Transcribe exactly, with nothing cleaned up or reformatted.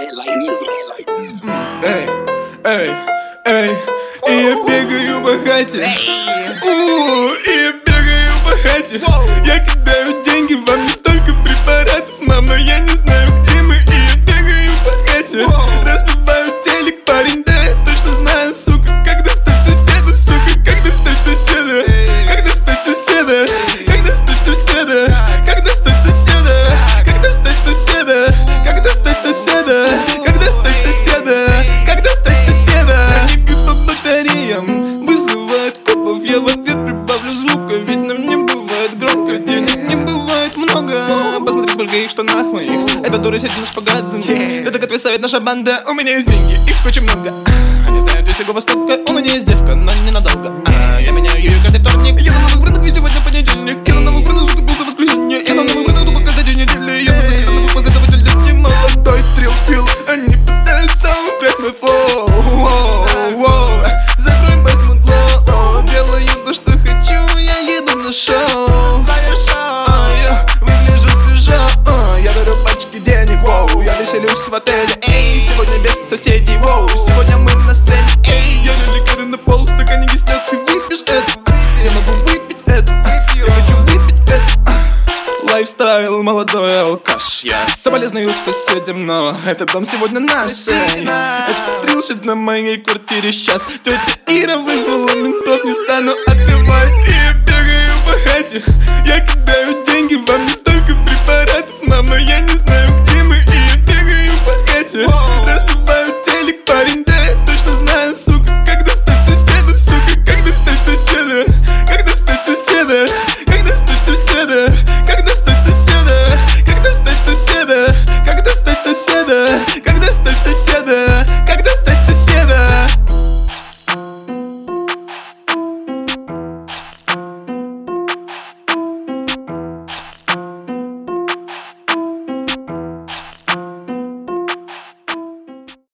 Эй, эй, эй, и я бегаю по хате. У, и я бегаю по хате. Я кидаю деньги, вам не столько препаратов, мама, я не знаю, где мы. И я бегаю по хате. Разбиваю телек, парень, да я точно знаю, сука, как достать соседа, сука, как достать соседа, как достать соседа, как достать соседа, как достать соседа, как достать соседа, как достать соседа, как достать соседа, как достать соседа. Они бьют по батареям, вызывают копов, я в ответ прибавлю звука, ведь нам не бывает громко, денег не бывает много. Посмотри, сколько их в штанах моих, это дура сидит на шпагат за них. Это как отвисает наша банда, у меня есть деньги, их очень много. Они знают весь Юго-Востока, у меня есть девка, но ненадолго. а, Я меняю ее каждый вторник, я на новых брендах, ведь сегодня понедельник. Я на новых брендах, сука, был за воскресенье. Я на новых брендах, тупо каждый день недели. Я создаю на новых последователь, не молодой трилл-пил. Они пытаются украсть мой флоу. Воу-воу. Закрой басмут лоу. Делаю то, что хочу, я еду на шоу. А, я выгляжу свежо. а, Я беру пачки денег, воу. Я веселюсь в отеле, эй. Сегодня без соседей, воу. Сегодня мы на сцене, эй. Я ликеры на пол, в стакане снег. Ты выпьешь это? Я могу выпить это. Я хочу выпить это. Лайфстайл, молодой алкаш. Я соболезную соседям, но этот дом сегодня наш. Это трилшит на моей квартире сейчас. Тетя Ира вызвала ментов, не стану открывать. И я бегаю по хате, я кидаю